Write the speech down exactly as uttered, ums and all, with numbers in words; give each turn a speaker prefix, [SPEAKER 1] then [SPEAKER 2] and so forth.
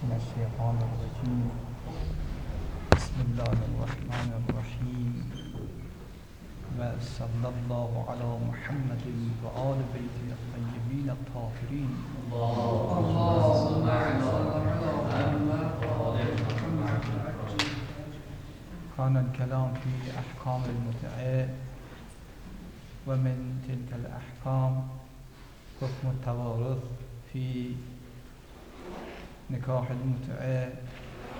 [SPEAKER 1] من الشيطان الرجيم. بسم الله الرحمن الرحيم. وصلى الله على محمد وآل بيته الطيبين الطاهرين.
[SPEAKER 2] اللهم
[SPEAKER 1] كان الكلام في أحكام المتعة، ومن تلك الأحكام حكم التوارث في نكاح المتعة